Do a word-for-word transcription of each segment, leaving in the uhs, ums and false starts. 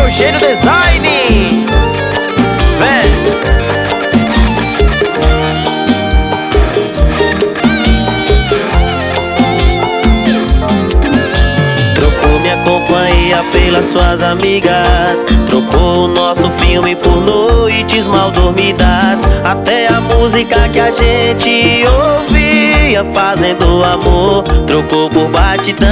Eugênio Design. Vem. Trocou minha companhia pelas suas amigas, trocou o nosso filme por noites mal dormidas. Até a música que a gente ouvia fazendo amor trocou por batidão.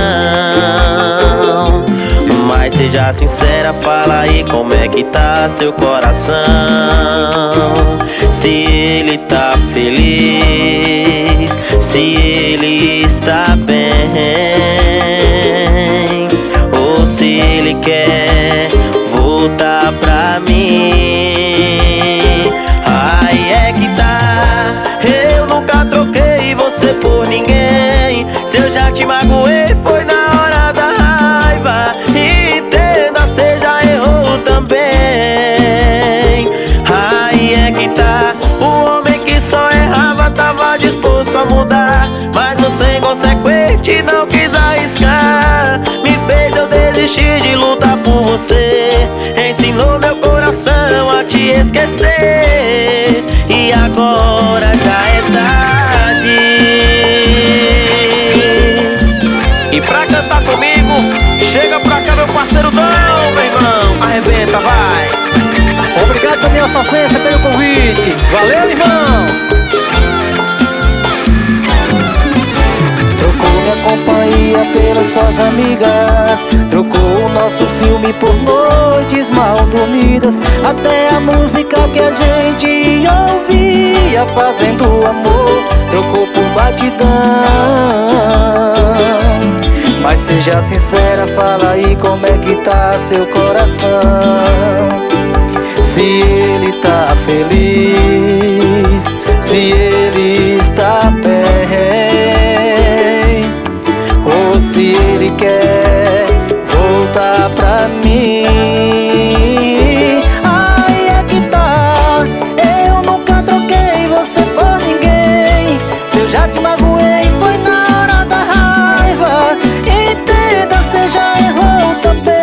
Mas seja sincera, fala aí como é que tá seu coração. Se ele tá feliz, se ele está bem, ou se ele quer voltar pra mim. Aí é que tá, eu nunca troquei você por ninguém. Se eu já te magoei foi na hora da raiva. Entenda, cê já errou também. Aí é que tá, o homem que só errava tava disposto a mudar, mas no sem consequente não quis arriscar. Me fez eu desistir de lutar por você, ensinou meu coração a te esquecer. E agora já é tarde. E pra cantar comigo, chega pra cá meu parceiro Dão, meu irmão. Arrebenta, vai. Obrigado, Daniel Sofência, pelo convite. Valeu, irmão. Trocou minha companhia pelas suas amigas, trocou o nosso filme por noites mal dormidas. Até a música que a gente ouvia fazendo amor trocou por batidão. Mas seja sincera, fala aí como é que tá seu coração. Se ele tá feliz, se ele está bem, ou se ele quer voltar pra mim. Aí é que tá, eu nunca troquei você por ninguém. Se eu já te magoei foi na hora da raiva. Entenda, cê já errou também.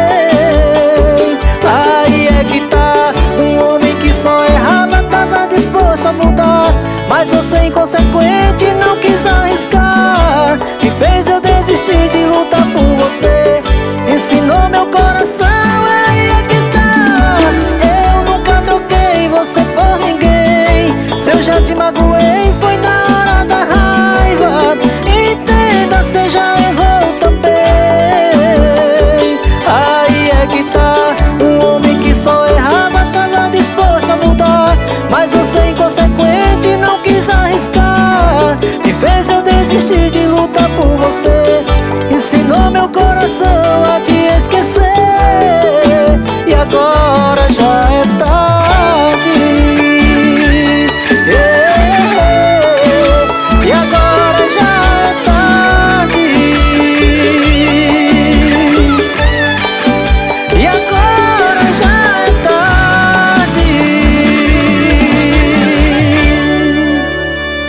Aí é que tá, um homem que só errava tava disposto a mudar, mas você inconsequente não quis arriscar. Me fez eu desistir de lutar por você, ensinou meu coração. Aí é que tá, eu nunca troquei você por ninguém. Se eu já te magoei foi na hora da raiva. Entenda, cê já errou também. Aí é que tá, um homem que só errava tava disposto a mudar, mas você inconsequente não quis arriscar. Me fez eu desistir de lutar por você, ensinou meu coração a te esquecer. E agora já é